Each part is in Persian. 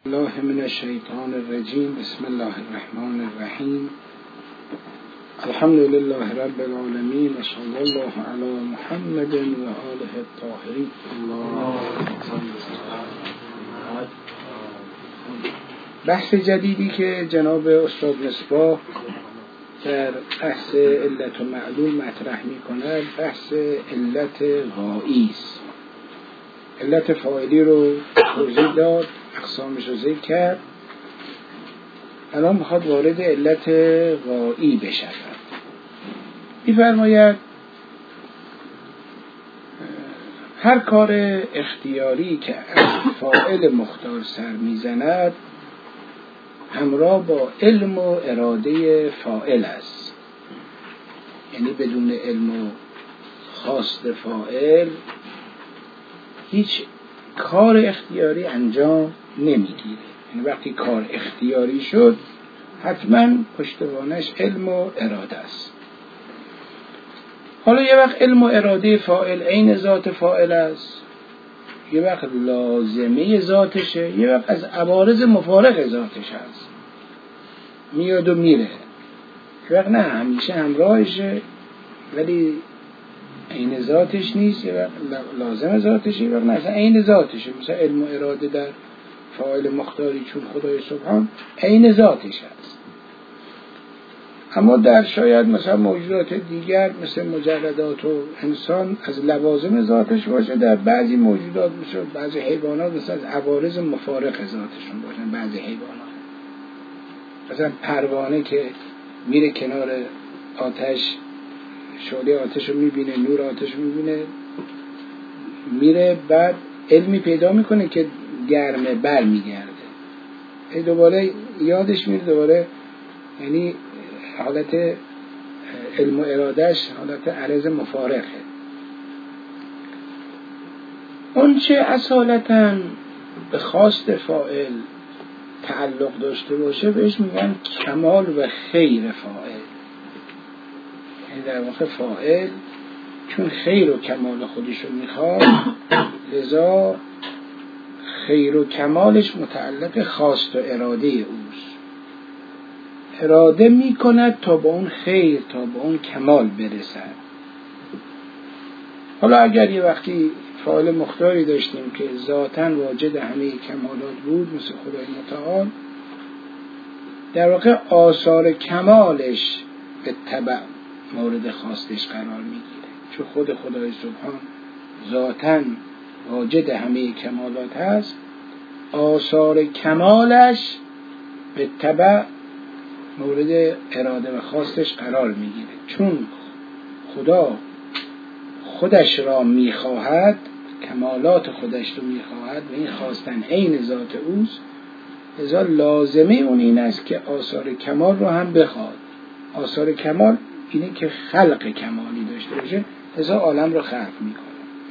الله من الشیطان الرجیم. بسم الله الرحمن الرحیم. الحمد لله رب العالمین و صلی الله علی محمد و آله الطاهرین. بحث جدیدی که جناب استاد مصباح در بحث علت و معلول مطرح می کند بحث علت غایی است. علت فاعلی رو توضیح داد، اقسامش رو ذکر کرد. الان میخواد وارد علت غایی بشود. می‌فرماید هر کار اختیاری که از فاعل مختار سر میزند همراه با علم و اراده فاعل است. یعنی بدون علم و خواست فاعل هیچ کار اختیاری انجام نمیگیره. یعنی وقتی کار اختیاری شد حتما پشتوانش علم و اراده است. حالا یه وقت علم و اراده فاعل عین ذات فاعل است، یه وقت لازمه ذاتشه، یه وقت از عوارض مفارق ذاتش است، میاد و میره. یه وقت نه همیشه همراهشه ولی عین ذاتش نیست، یه وقت لازم ذاتشه، یه وقت نه اصلا عین ذاتشه. مثلا علم و اراده در فاعل مختاری چون خدای سبحان عین ذاتش هست. اما در شاید مثلا موجودات دیگر مثل مجردات و انسان از لوازم ذاتش باشه، در بعضی موجودات مثل بعضی حیوانات مثل از عوارض مفارق ذاتشون باشن. بعضی حیوانات مثلا پروانه که میره کنار آتش، شعله آتش رو میبینه، نور آتش رو میبینه، میره، بعد علمی پیدا میکنه که گرمه، بر میگرده، دوباره یادش میره، دوباره یعنی حالت علم و ارادهش حالت عرض مفارقه. اون چه اصالتاً به خواست فاعل تعلق داشته باشه بهش میگن کمال و خیر فاعل. یعنی در واقع فاعل چون خیر و کمال خودشو میخواد لذا خیر و کمالش متعلق خواست و اراده اوست. اراده میکند تا به اون خیر، تا به اون کمال برسد. حالا اگر یه وقتی فاعل مختاری داشتیم که ذاتاً واجد همه کمالات بود مثل خدای متعال، در واقع آثار کمالش به تبع مورد خواستش قرار میگیره. چون خود خدای سبحان ذاتاً واجد همه کمالات هست، آثار کمالش به تبع مورد اراده و خواستش قرار میگیره. چون خدا خودش را میخواهد، کمالات خودش رو میخواهد و این خواستن عین ذات اوست، لذا لازمه اون این است که آثار کمال رو هم بخواد. آثار کمال اینه که خلق کمالی داشته باشه، لذا عالم رو خلق میکنه.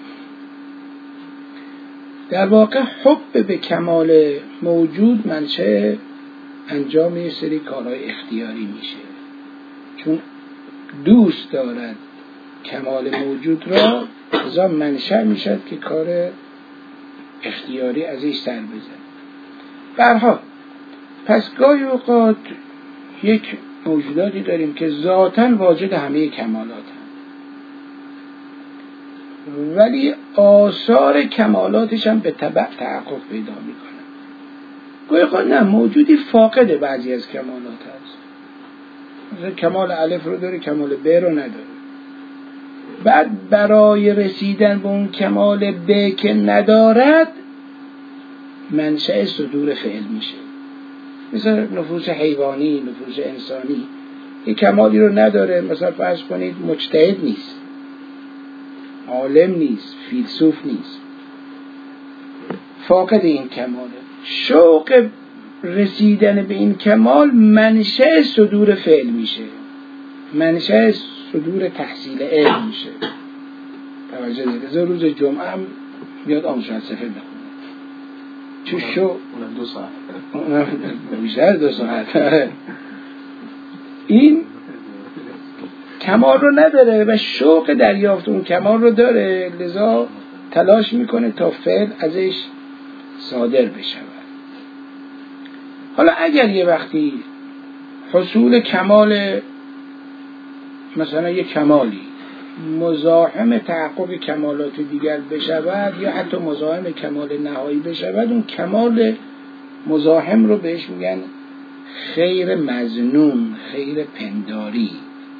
در واقع حب به کمال موجود منشأ انجام یه سری کارهای اختیاری میشه. چون دوست دارد کمال موجود را، لذا منشأ میشد که کار اختیاری ازش سر بزن. برها پس گاهی اوقات یک موجوداتی داریم که ذاتاً واجد همه کمالات هم، ولی آثار کمالاتش هم به تبع تحقق پیدا میکنه. گاهی اوقات نه، موجودی فاقد بعضی از کمالات هست، مثلا کمال الف رو داره کمال ب رو نداره. بعد برای رسیدن به اون کمال ب که ندارد منشأ صدور فعل میشه. مثلا نفوس حیوانی، نفوس انسانی یک کمالی رو نداره، مثلا فرض کنید مجتهد نیست، عالم نیست، فیلسوف نیست، فاقد این کماله. شوق رسیدن به این کمال منشأ صدور فعل میشه، منشأ صدور تحصیل علم میشه. توجه دارید؟ روز جمعه هم میاد آموزش فلسفه بخونه، چون اونم 2 ساعت بیشتر 2 ساعت این کمال رو نداره و شوق دریافت اون کمال رو داره، لذا تلاش میکنه تا فعل ازش صادر بشود. حالا اگر یه وقتی حصول کمال، مثلا یه کمالی مزاحم تحقق کمالات دیگر بشود یا حتی مزاحم کمال نهایی بشود، اون کمال مزاحم رو بهش میگن خیر مظنون، خیر پنداری.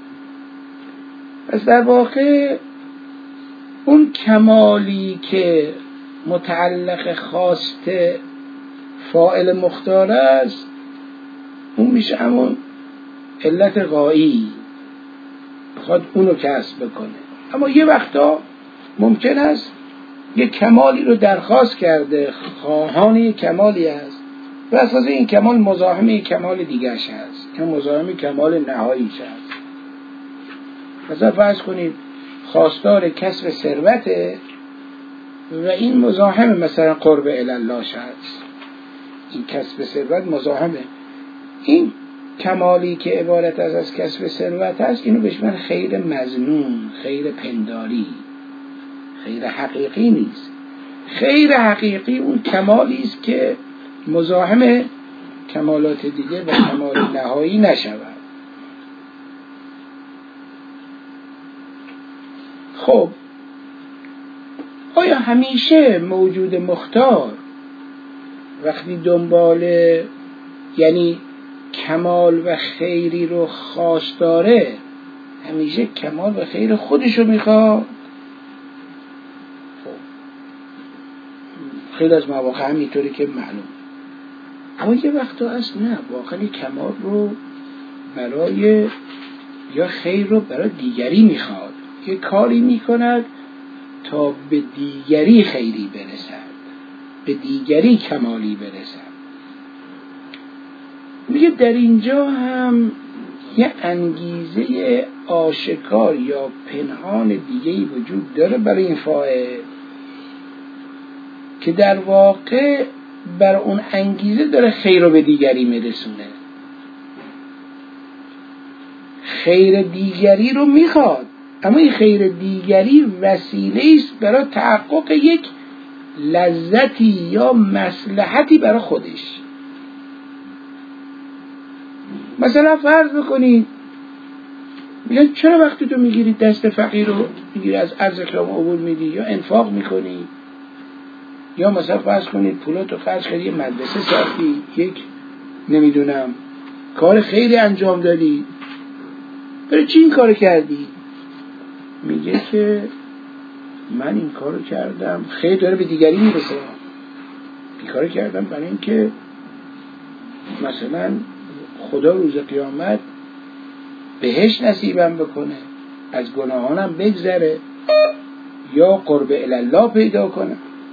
پس در واقع اون کمالی که متعلق خواست فاعل مختار است، اون میشه همون علت غایی، بخواد اونو کسب بکنه. اما یه وقتا ممکن است یه کمالی رو درخواست کرده، خواهان یه کمالی است و اساس این کمال مزاحم یک کمال دیگرش هست، این مزاحم کمال نهاییش هست. مثلا فرض کنید خواستار کسب ثروته و این مزاحم مثلا قرب الله هست، این کسب ثروت مزاحمه. این کمالی که عبارت از کسب ثروت هست، اینو بهش میگن خیر مظنون، خیر پنداری، خیر حقیقی نیست. خیر حقیقی اون کمالی است که مزاحم کمالات دیگه و کمال نهایی نشود. خب آیا همیشه موجود مختار وقتی دنبال یعنی کمال و خیری رو خواستاره، همیشه کمال و خیر خودش رو میخواد؟ خب خیلی از مواقع همینطوری که معلوم. اما یه وقتا هست نه، واقعا کمال رو برای یا خیر رو برای دیگری میخواد، یه کاری میکند تا به دیگری خیری برسد، به دیگری کمالی برسد. میگه در اینجا هم یه انگیزه آشکار یا پنهان دیگه‌ای وجود داره برای این فاعل که در واقع بر اون انگیزه داره خیر رو به دیگری میرسونه، خیر دیگری رو میخواد، اما این خیر دیگری وسیله است برای تحقق یک لذتی یا مصلحتی برای خودش. مثلا فرض بکنید میگن چرا وقتی تو میگیری دست فقیر رو میگیری از ارز اکرام عبور میدی یا انفاق میکنی، یا مثلا فرض کنید پولاتو خرج کردی یه مدرسه ساختی، یک نمیدونم کار خیری انجام دادی، برای چی این کارو کردی؟ میگه که من این کارو کردم خیر داره به دیگری میرسه، این کارو کردم برای اینکه مثلا خدا روز قیامت بهش نصیبم بکنه، از گناهانم بگذره یا قرب الله پیدا کنه.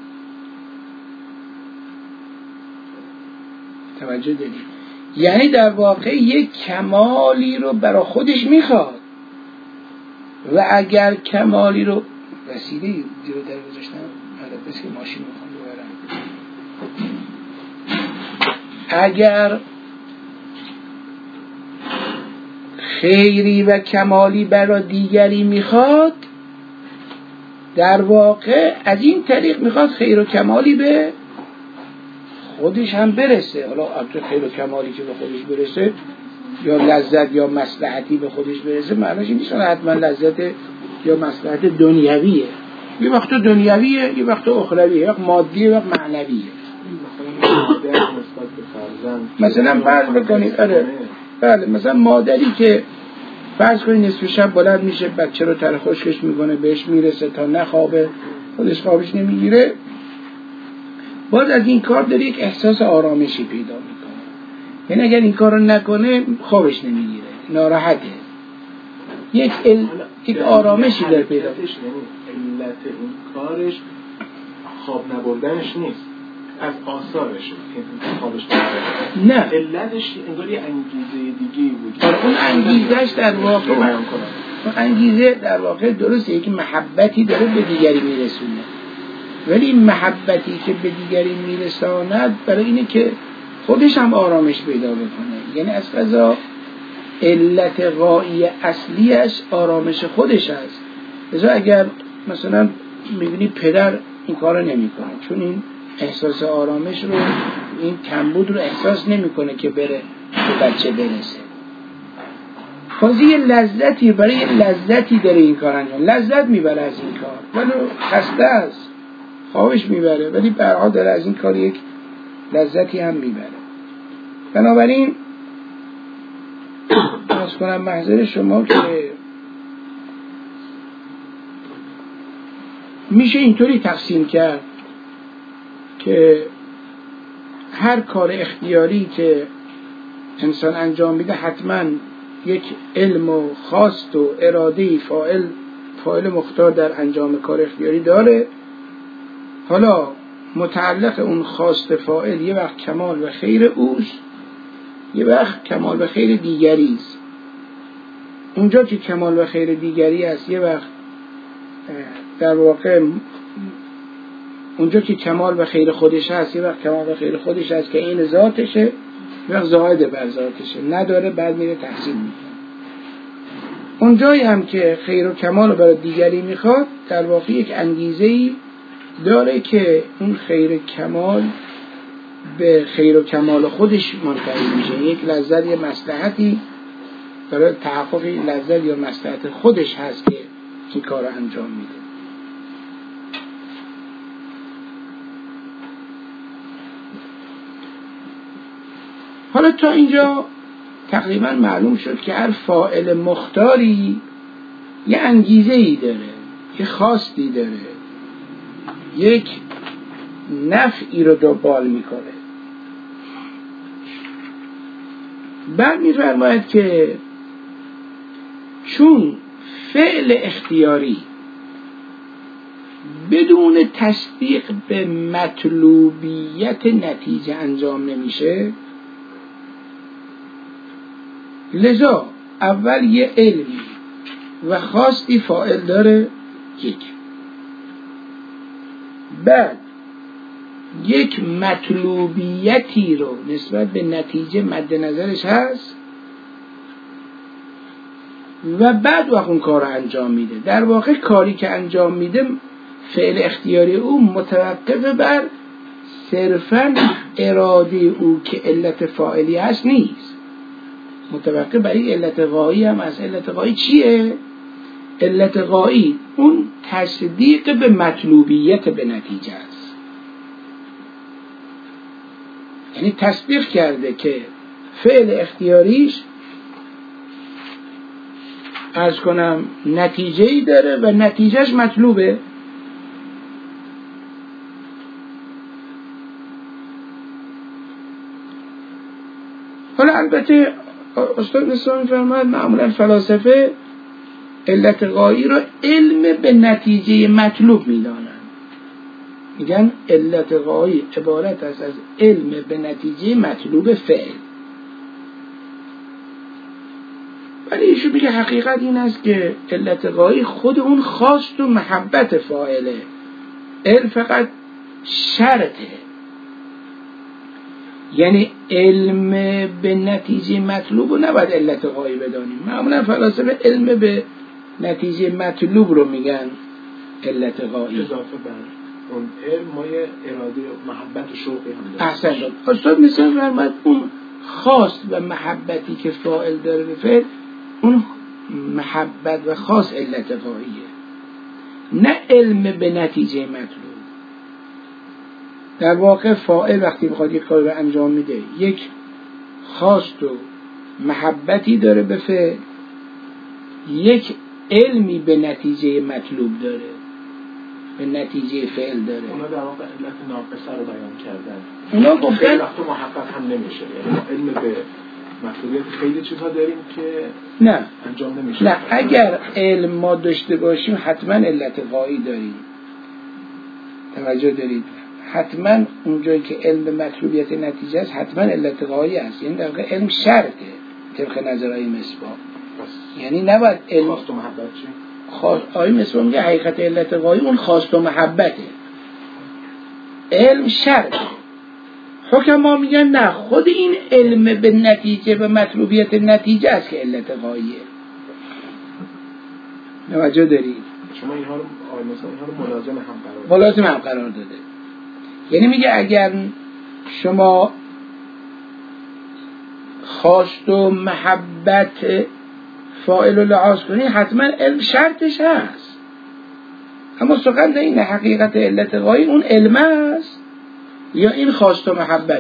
توجه دارید؟ یعنی در واقع یک کمالی رو برای خودش میخواد و اگر کمالی رو وسیله دیرو در گذاشتم بس که ماشین میخوام ببرم، اگر خیری و کمالی برای دیگری میخواد، در واقع از این طریق میخواد خیر و کمالی به خودش هم برسه. حالا خیر و کمالی که به خودش برسه یا لذت یا مصلحتی به خودش برسه، معنیش این نیست حتما لذت یا مصلحت دنیویه، یه وقت دنیویه، یه وقت اخرویه، یه وقت مادیه، یه وقت معنویه. مثلا فرض بکنید بله مثلا مادری که فرض کنید نصف شب بلند میشه بچه رو تر خشکش میکنه بهش میرسه تا نخوابه، خودش خوابش نمیگیره، باز از این کار داره یک احساس آرامشی پیدا میکنه. یعنی اگر این کار رو نکنه خوابش نمیگیره، ناراحته، یک آرامشی داره پیدا میکنه. علت این کارش خواب نبردنش نیست، از آثارش خوابش نه، علتش انگار یه انگیزه دیگه وجود. اون انگیزهش در واقع بیان کنم، اون انگیزه در واقع درسته یک محبتی داره به دیگری میرسونه، ولی این محبتی که به دیگری میرساند برای اینه که خودش هم آرامش پیدا بکنه. یعنی از قضا علت غایی اصلیش آرامش خودش هست. لذا اگر مثلا میبینی پدر این کارو نمیکنه چون این احساس آرامش رو این کمبود رو احساس نمیکنه که بره به بچه برسه. خلاص یه لذتی برای یه لذتی داره این کار انجام، لذت میبره از این کار، ولی خسته است، خوابش میبره، ولی به هر حال داره از این کار یک لذتی هم میبره. بنابراین عرض کنم محضر شما که میشه اینطوری تقسیم کرد که هر کار اختیاری که انسان انجام میده حتما یک علم و خواست و اراده فاعل مختار در انجام کار اختیاری داره. حالا متعلق اون خواست فاعل یه وقت کمال و خیر اوست، یه وقت کمال و خیر دیگری است. اونجا که کمال و خیر دیگری است یه وقت در واقع اونجا که کمال و خیر خودش هست یه وقت کمال و خیر خودش هست که این ذاتشه، یه وقت زائد بر ذاتشه، نداره بعد میره تحصیل میکنه. اونجایی هم که خیر و کمال رو برای دیگری میخواد در واقع یک انگیزه‌ای داره که اون خیر کمال به خیر و کمال خودش منتهی میشه، یک لذت یا مصلحتی برای تحقق لذت یا مصلحت خودش هست که این کار رو انجام میده. حالا تا اینجا تقریبا معلوم شد که هر فاعل مختاری یه انگیزه‌ای داره، یه خواستی داره، یک نفعی رو دنبال میکنه. بعد میفرماید که چون فعل اختیاری بدون تصدیق به مطلوبیت نتیجه انجام نمیشه، لذا اول یه علمی و خواستی فاعل داره، بعد یک مطلوبیتی رو نسبت به نتیجه مد نظرش هست و بعد وقت اون کار رو انجام میده. در واقع کاری که انجام میده فعل اختیاری او متوقف بر صرفاً اراده او که علت فاعلی هست نیست، متوقف بر این علت غایی هم از. علت غایی چیه؟ علت غایی اون تصدیق به مطلوبیت به نتیجه است، یعنی تصدیق کرده که فعل اختیاریش عرض کنم نتیجه‌ای داره و نتیجهش مطلوبه. حالا البته استاد نسان می‌فرماید معمولا فلاسفه علت غایی را علم به نتیجه مطلوب می‌دانند، میگن علت غایی عبارت است از علم به نتیجه مطلوب فعل. ولی ایشون میگه حقیقت این است که علت غایی خود اون خواست و محبت فاعله، علم فقط شرطه. یعنی علم به نتیجه مطلوب رو نباید علت غایی بدانیم. معمولا فلاسفه علم به نتیجه مطلوب رو میگن علت غایی. اضافه بر اون علم ما یه اراده و محبت و شوقی هم داریم. احسن. استاد مثلا فرمود اون خواست و محبتی که فاعل داره به فعل، اون محبت و خاص علت غاییه، نه علم به نتیجه مطلوب. در واقع فاعل وقتی بخواد یک کار رو انجام میده یک خواست و محبتی داره به فعل، یک علمی به نتیجه مطلوب داره، به نتیجه فعل داره. اونا در واقع علت ناقصه رو بیان کردن. اونا گفتن وقتی محقق هم نمیشه، یعنی علم به مطلوبیت خیلی چیزها داریم که نه انجام نمیشه. نه، اگر علم ما داشته باشیم حتما علت غایی داریم. توجه دارید؟ حتما اونجایی که علم به مطلوبیت نتیجه است حتما علت غایی است. یعنی در واقع علم شرطه طبق نظرهای مصباح. یعنی نباید علم خواست و محبت چی؟ آیه مصباح میگه حقیقت علت غایی اون خواست و محبته، علم شرطه. حکما میگن نه، خود این علم به نتیجه و مطلوبیت نتیجه است که علت غاییه. توجه دارید؟ شما اینها رو ملازم هم قرار قرار داده. یعنی میگه اگر شما خواست و محبت فاعل رو لحاظ کنی حتما علم شرطش هست، اما سخن در این حقیقت علت غایی اون علم است یا این خواست و محبته.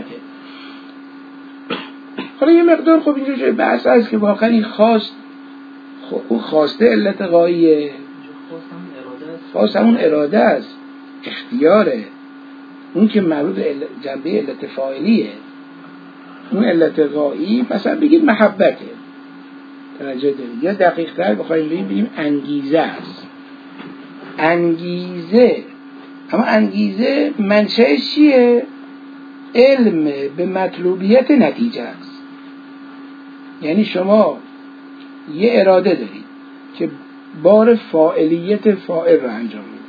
حالا یه مقدار خب اینجا جای بحث هست که واقعا این خواست خب اون خواسته علت غاییه، خواست همون اراده است، اختیاره، اون که مربوط به جنبه علت فاعلیه. اون علت غایی مثلا بگید محبته، توجه دارید، یا دقیق تر بخوایم بگیم انگیزه است. انگیزه، اما انگیزه منشأش چیه؟ علم به مطلوبیت نتیجه است. یعنی شما یه اراده دارید که بار فاعلیت فاعل رو انجام میده،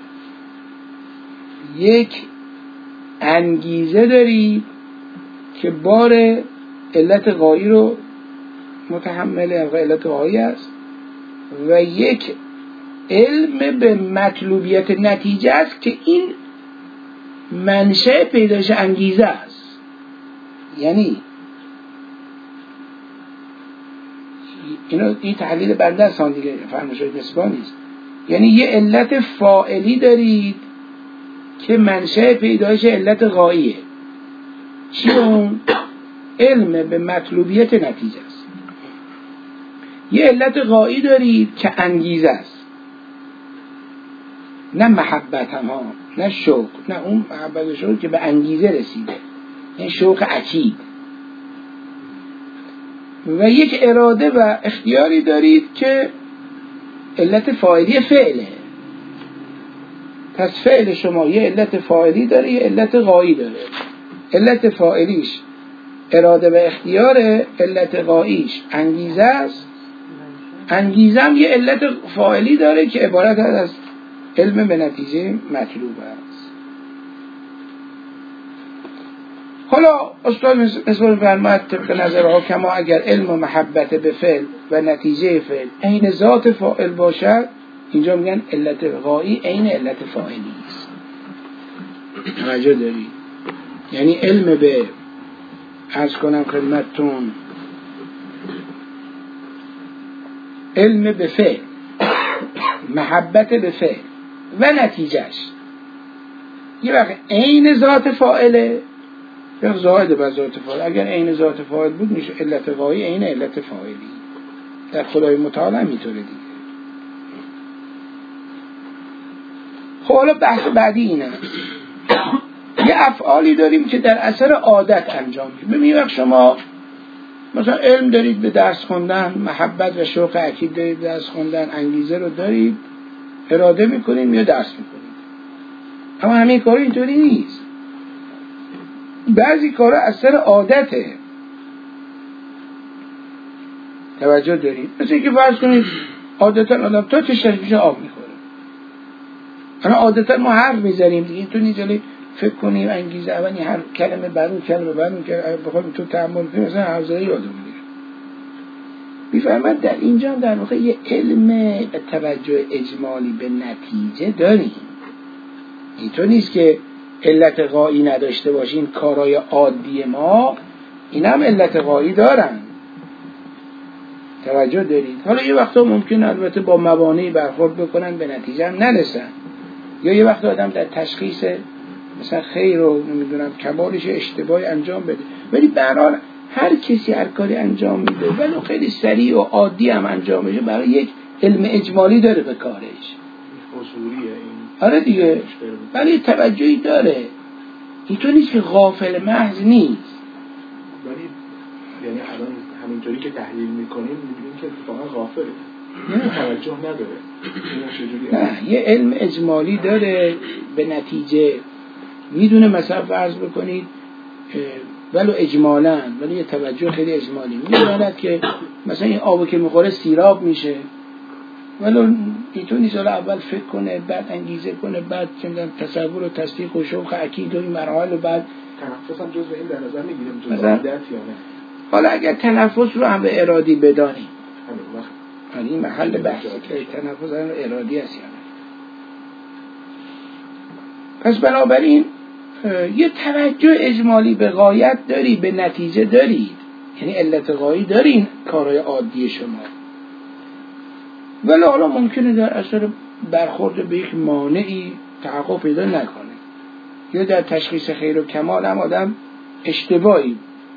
یک انگیزه دارید که بار علت غایی رو متحمل علت غایی است، و یک علم به مطلوبیت نتیجه است که این منشأ پیدایش انگیزه است. یعنی این تحلیل بنده است دیگه، فرمایشات نسبا نیست. یعنی یه علت فاعلی دارید که منشأ پیدایش علت غاییه. چی اون؟ علم به مطلوبیت نتیجه است. یه علت غایی دارید که انگیزه است، نه محبت هم ها، نه شوق، نه اون محبت شوق که به انگیزه رسیده، این شوق اکید. و یک اراده و اختیاری دارید که علت فاعلی فعله. پس فعل شما یه علت فاعلی داره، یه علت غایی داره. علت فاعلیش اراده و اختیاره، علت غاییش انگیزه است. انگیزه هم یه علت فاعلی داره که عبارت از علم به نتیجه مطلوب است. حالا استاد مثل فرماید طبق نظر حکما اگر علم و محبت به فعل و نتیجه فعل عین ذات فاعل باشد، اینجا میگن علت غایی عین علت فاعلی است. توجه دارید؟ یعنی علم به، عرض کنم خدمتتون، علم به فعل، محبت به فعل و نتیجهش یه وقت عین ذات فاعله یا زائد بر ذات فاعل. اگر عین ذات فاعل بود میشه علت غایی عین علت فاعلی. در خدای متعال هم میطوره دیگه. خب حالا بحث بعدی اینه، یه افعالی داریم که در اثر عادت انجام میشه. ببینید وقت شما مثلا علم دارید به درس خوندن، محبت و شوق اکید دارید به درس خوندن، انگیزه رو دارید، اراده میکنید یا درس میکنید، اما همه کارا اینطوری نیست. بعضی کارا اثر عادته. توجه دارید؟ مثل اینکه فرض کنید عادتا آدم تا چشمش میشه آب میخوره. انا عادتا ما حرف میزنیم دیگه، تو نیجالی فکر کنیم انگیزه اولی هر کلمه برون کلمه برون که بخوایم تو تأمل کنیم مثلا حوزه یادمون میره. میفرماد در اینجا در واقع یه علم به توجه اجمالی به نتیجه داریم. اینطور نیست که علت غایی نداشته باشین. کارهای عادی ما این هم علت غایی دارن. توجه دارید؟ حالا یه وقتا ممکن البته با موانعی برخورد بکنن به نتیجه هم نرسن، یا یه وقت آدم در تشخیص مثلا خیر رو نمیدونم کمالش اشتباهی انجام بده، ولی به هر حال هر کسی هر کاری انجام میده ولی خیلی سریع و عادی هم انجام میشه، برای یک علم اجمالی داره به کارش. اصولیه این. آره دیگه، ولی توجهی داره. اینطور نیست که غافل محض نیست. ولی یعنی الان همینطوری که تحلیل میکنیم میبینیم که اتفاقا غافله، توجه نداره. نه، یه علم اجمالی داره به نتیجه، میدونه مثلا فرض بکنید ولو اجمالاً، ولی یه توجه خیلی اجمالی میدونه که مثلا این آبو که میخوره سیراب میشه، ولو اینطور نیست اول فکر کنه بعد انگیزه کنه بعد چندان تصور و تصدیق و شوق اکید و این مراحل و بعد تنفس هم جزء این در نظر میگیریم جزء عادت یا نه. حالا اگر تنفس رو هم به ارادی بدانیم، همین وقت این محل بحثه که تنفس هم ارادی است یا نه. پس بنابراین یه توجه اجمالی به غایت داری، به نتیجه داری، یعنی علت غایی داری این کارهای عادی شما، ولی حالا ممکنه در اثر برخورد به یک مانعی تحقق پیدا نکنه، یا در تشخیص خیر و کمال هم آدم اشتباهی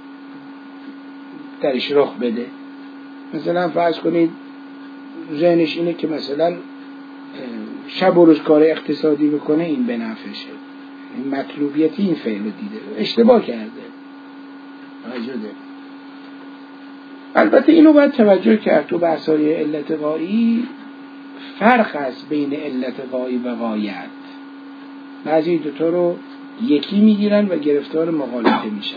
درش رخ بده. مثلا فرض کنید ذهنش اینه که مثلا شب و روز کار اقتصادی بکنه، این به نفعشه، این مطلوبیتی این فعل رو دیده، اشتباه کرده. البته اینو باید توجه کرد تو بحث‌های علت غایی فرق است بین علت غایی و غایت. بعضی دوتا رو یکی میگیرن و گرفتار مغالطه میشن.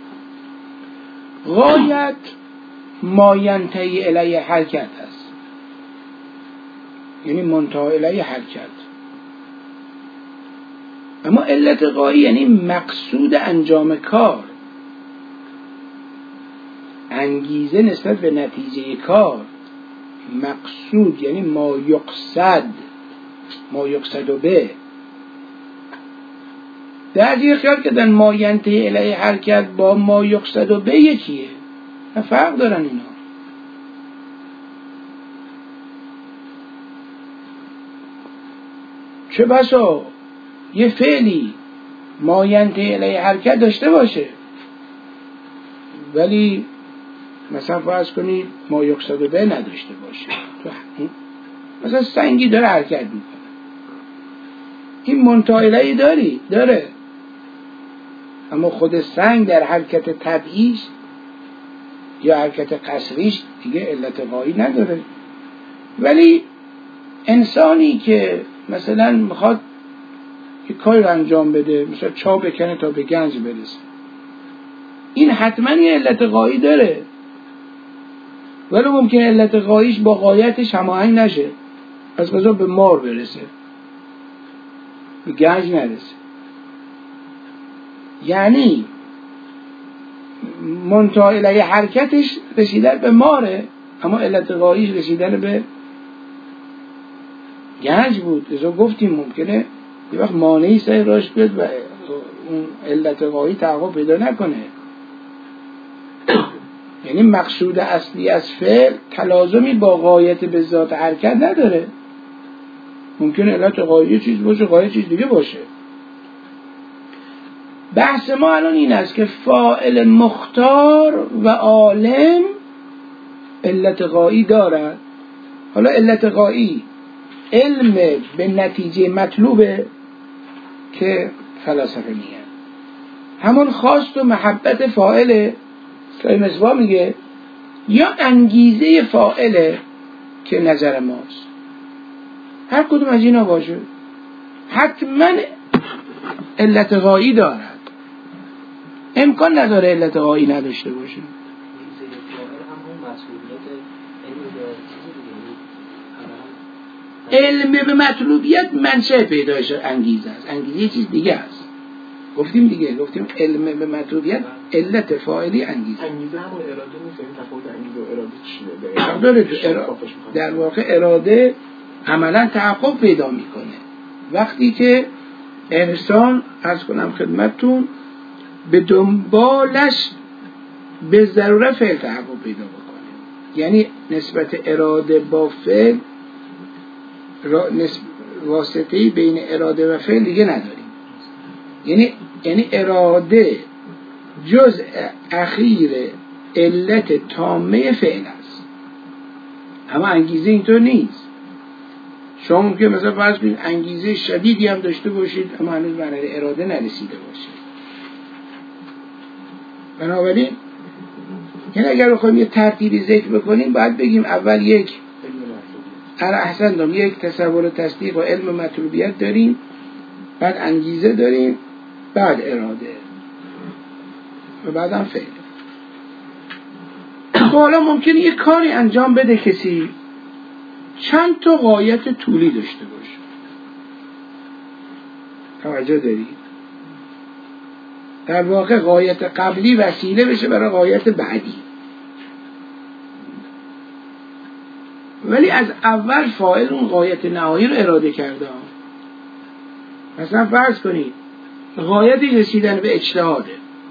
غایت ما ینتهی الیه حرکت است، یعنی منتهی الیه حرکت. اما علت غایی یعنی مقصود انجام کار، انگیزه نسبت به نتیجه کار. مقصود یعنی ما یقصد و به. در دیگه خیال کردن ما ینتهی الیه حرکت با ما یقصد و به یکیه، فرق دارن اینا. چه بسا یه فعلی ما ینتهی الیه حرکت داشته باشه، ولی مثلا فرض کنید ما یقصد و به نداشته باشه. مثلا سنگی داره حرکت میکنه، این منتهی الیه داره، اما خود سنگ در حرکت طبیعیش یا حرکت قصریش دیگه علت غایی نداره. ولی انسانی که مثلا میخواد یک کاری رو انجام بده، مثلا چا بکنه تا به گنج برسه، این حتما یه علت غایی داره، ولی ممکنه علت غاییش با غایتش هماهنگ نشه، از قضا به مار برسه، به گنج نرسه. یعنی منتهی الیه حرکتش رسیدن به ماره، اما علت غاییش رسیدن به گنج بود. ازا گفتیم ممکنه یه وقت مانعی سر راش بیاد و اون علت غایی تحقق پیدا نکنه. یعنی مقصود اصلی از فعل تلازمی با غایت به ذات حرکت نداره. ممکنه علت غایی چیز باشه، غایت چیز دیگه باشه. بحث ما الان این است که فاعل مختار و عالم علت غایی دارد. حالا علت غایی علم به نتیجه مطلوبه که فلاسفه میگن، همون خواست و محبت فاعله که مصباح میگه، یا انگیزه فاعله که نظر ماست. هر کدوم از اینا باشه حتما علت غایی دارد، امکان نداره علت غایی نداشته باشه. علم به مطلوبیت منشأ پیدایش انگیزه است، انگیزه چیز دیگه است. گفتیم علم به مطلوبیت علت فاعلی انگیزه. انگیزه همون اراده نیست، این تفاوت انگیزه و اراده چیه؟ در واقع اراده عملا تحقق پیدا میکنه وقتی که انسان عرض کنم خدمتتون به دنبالش به ضرورت فعل تحقق پیدا بکنه. یعنی نسبت اراده با فعل واسطه‌ای بین اراده و فعل دیگه نداریم. یعنی اراده جزء اخیر علت تامه فعل است، اما انگیزه اینطور نیست. شما ممکن مثلا فرض کنید انگیزه شدیدی هم داشته باشید اما هنوز برای اراده نرسیده باشید. بنابراین یعنی اگر بخوایم یه ترتیبی ذکر بکنیم باید بگیم اول یک یک تصور و تصدیق و علم مطلوبیت داریم، بعد انگیزه داریم، بعد اراده و بعد هم فعل. حالا ممکنه یه کاری انجام بده کسی چند تا غایت طولی داشته باشه. توجه دارید؟ در واقع غایت قبلی وسیله بشه برای غایت بعدی، ولی از اول فاعل اون غایت نهایی رو اراده کرده. مثلا فرض کنید غایت رسیدن به اجتهاده،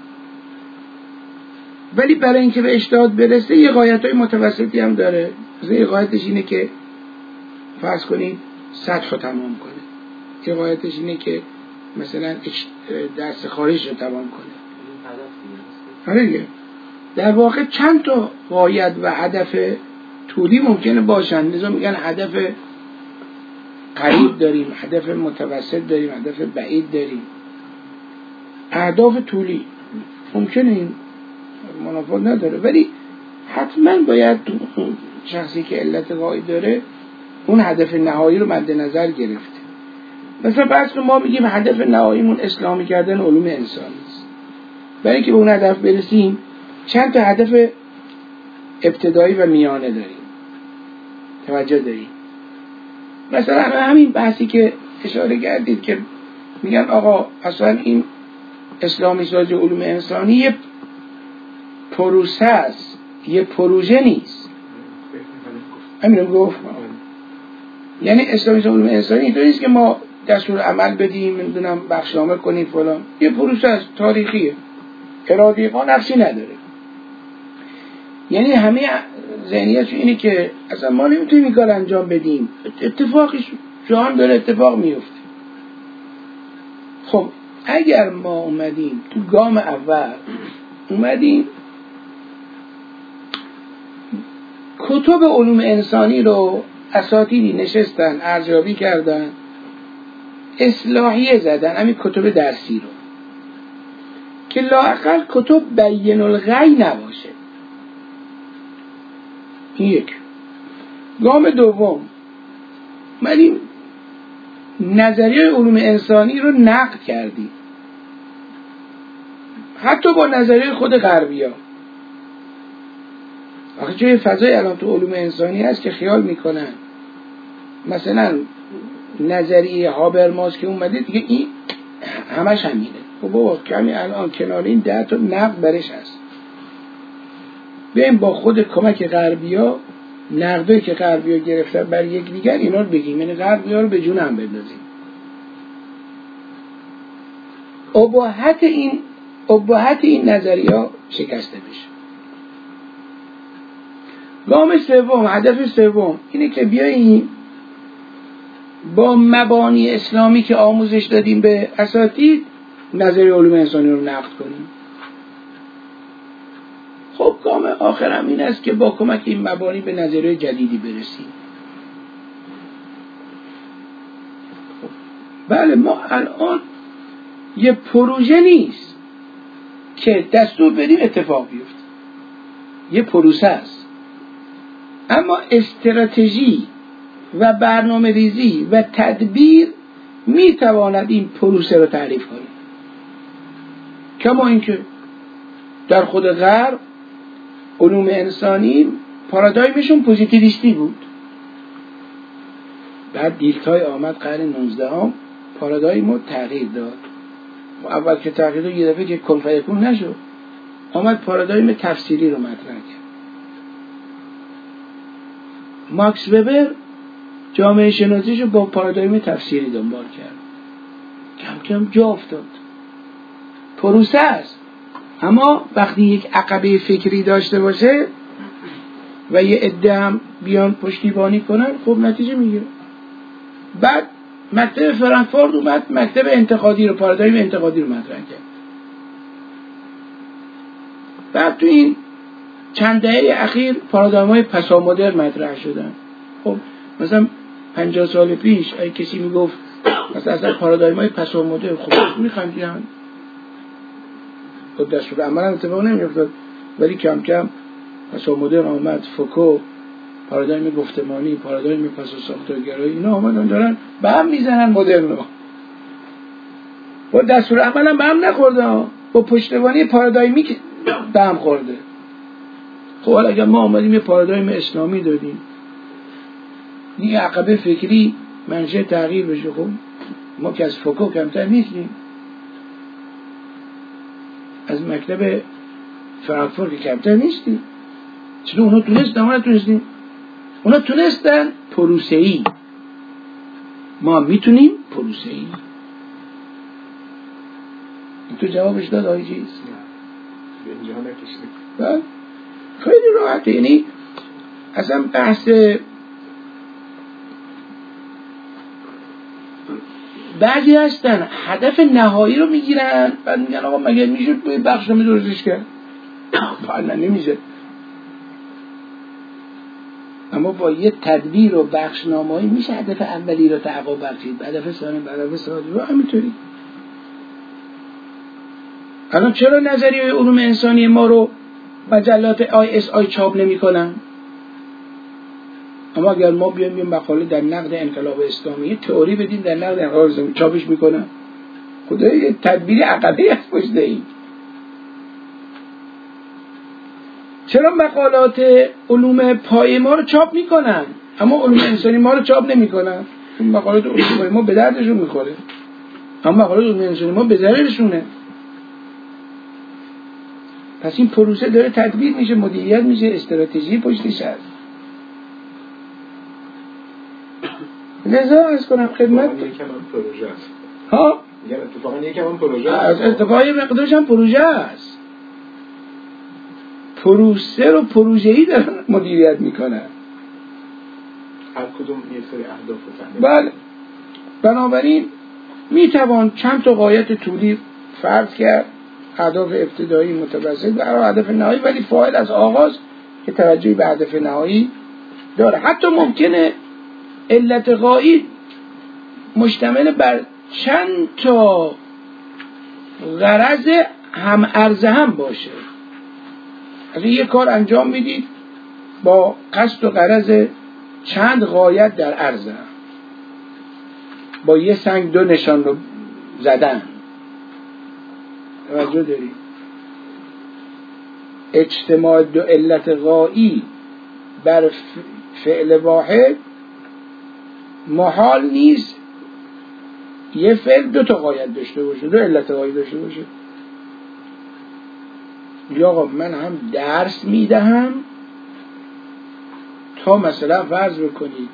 ولی برای اینکه به اجتهاد برسه یه غایت‌های متوسطی هم داره. مثلا یه غایتش اینه که فرض کنید سطح رو تمام کنه، یه غایتش اینه که مثلا درس خارج رو تمام کنه. آره، در واقع چند تا غایت و هدف طولی ممکنه باشن، لذا میگن هدف قریب داریم، هدف متوسط داریم، هدف بعید داریم. اهداف طولی ممکنه این منافات نداره، ولی حتما باید شخصی که علت غایی داره اون هدف نهایی رو مد نظر گرفته. مثلا فرض ما میگیم هدف نهاییمون اسلامی کردن علوم انسانی است. برای اینکه به اون هدف برسیم چند تا هدف ابتدایی و میانه داریم. توجه داریم؟ مثلا همین بحثی که اشاره کردید که میگن آقا اصلا این اسلامی سازی علوم انسانی یه پروسه است، یه پروژه نیست. همین رو گفت. یعنی اسلامی سازی علوم انسانی اینطوری نیست که ما دستور عمل بدیم، نمیدونم بخشنامه کنیم فلان. یه پروسه است، تاریخیه، اراده ما نقشی نداره. یعنی همه ذهنیت اینه که اصلا ما نمیتونیم این کار انجام بدیم، اتفاقی جهان داره اتفاق میفته. خب اگر ما اومدیم تو گام اول اومدیم کتب علوم انسانی رو اساتیدی نشستن ارزیابی کردن، اصلاحیه زدن همین کتب درسی رو که لااقل کتب بین الغی نباشه. این یک. گام دوم اومدیم نظریه علوم انسانی رو نقد کردیم، حتی با نظریه خود غربی‌ها. آخه جای فضای الان تو علوم انسانی هست که خیال میکنن مثلا نظریه هابرماس که اومده دیگه این همش همینه. خب بابا کمی الان کنار این 10 تا نقد برش هست. بیایم با خود کمک غربی‌ها نقدی که غربی‌ها گرفتن بر یک دیگر اینا رو بگیم، یعنی غربی‌ها رو به جون هم بندازیم. اباحت این نظریه شکسته بشه. گام سوم، هدف سوم اینه که بیاییم با مبانی اسلامی که آموزش دادیم به اساتید نظریه علوم انسانی رو نقد کنیم. خب گام آخرم این است که با کمک این مبانی به نظریه جدیدی برسیم. بله ما الان یه پروژه نیست که دستور بدیم اتفاق بیفته، یه پروسه است. اما استراتژی و برنامه ریزی و تدبیر میتواند این پروسه رو تعریف کنه. کما اینکه در خود غرب علوم انسانی پارادایمشون پوزیتیویستی بود. بعد دیلتای آمد قرن 19 پارادایم رو تغییر داد. اول که تغییر داد یه دفعه که کن فیکون نشد، آمد پارادایم تفسیری رو مطرح کرد. ماکس وبر جامعه شناسیش رو با پارادایم تفسیری دنبال کرد، کم کم جا افتاد. پروسه است، اما وقتی یک عقبه فکری داشته باشه و یه عده هم بیان پشتیبانی کنن خب نتیجه میگیره. بعد مکتب فرانکفورت اومد مکتب انتقادی رو، پارادایم انتقادی رو مطرح کرد. بعد تو این چند دهه اخیر پارادایم‌های پسامدرن مطرح شدن. خب مثلا 50 سال پیش اگه کسی میگفت مثلا پارادایم‌های پسامدرن خب میخندیدن، خب دستور عمل هم اتفاق نمیافتاد. ولی کم کم پسامدرن آمد، فوکو، پارادایم گفتمانی، پارادایم پساساختارگرایی، اینا آمدن دارن به هم میزنن مدرن رو. با دستور عمل هم به هم نخورده، با پشتیبانی پارادایمی که به هم خورده. خب حالا اگر ما آمدیم یه پارادایم اسلامی دادیم، این عقبه فکری منشأ تغییر بشه، خب ما که از فوکو کمتر نیستیم، از مکتب فرانکفورت که کمتر نیستیم. چون اونا تونستن، ما نتونستیم. اونا تونستن پروسه‌ای، ما میتونیم پروسه‌ای. تو جوابش داد آقای چیز؟ به اینجا نکشید. بله خیلی راحته. یعنی اصلا بحث بعضی هستن هدف نهایی رو میگیرن بعد میگن آقا مگه میشه توی بخشنامه درستش کرد؟ نه نمیشه. اما با یه تدبیر و بخشنامه‌ای میشه هدف اولی رو تحقق بخشید، هدف ثانی، هدف ثالث و همینطوری. الان چرا نظریه علوم انسانی ما رو مجلات ISI چاپ نمی‌کنن؟ اما اگر ما بیایم یه مقاله در نقد انقلاب اسلامی، یه تئوری بدیم در نقد انقلاب اسلامی، چاپش میکنن؟ خدای یه تدبیر عقبی هست پشت این. چرا مقالات علوم پای ما رو چاپ میکنن اما علوم انسانی ما رو چاپ نمیکنن؟ چون مقالات علوم پای ما به دردشون میخوره اما مقالات علوم انسانی ما به ضررشونه. پس این پروسه داره تدبیر میشه، مدیریت میشه، استراتژی پشتش هست. لذا از کنم خدمت یکم پروژه است. ها؟ میگم اتفاقا یکم پروژه است. اتفاقی مقدارش هم پروژه است. پروسه رو پروژه‌ای دارن مدیریت میکنن. هر کدوم یه سری اهداف رو تعیین. بله. بنابراین میتوان چند تا غایت طولی فرض کرد، اهداف ابتدایی، متوسط و هدف نهایی، ولی فاعل از آغاز که توجهی به هدف نهایی داره. حتی ممکنه علت غایی مشتمل بر چند تا غرض هم ارزه هم باشه. اگه یک کار انجام میدید با قصد و غرض چند غایت در عرضه، با یه سنگ دو نشان رو زدن، توجه دارید؟ اجتماع دو علت غایی بر فعل واحد محال نیست یه فعل دو تا غایت داشته باشه، دو علت غایی داشته باشه. یا آقا من هم درس میدهم تا مثلا فرض بکنید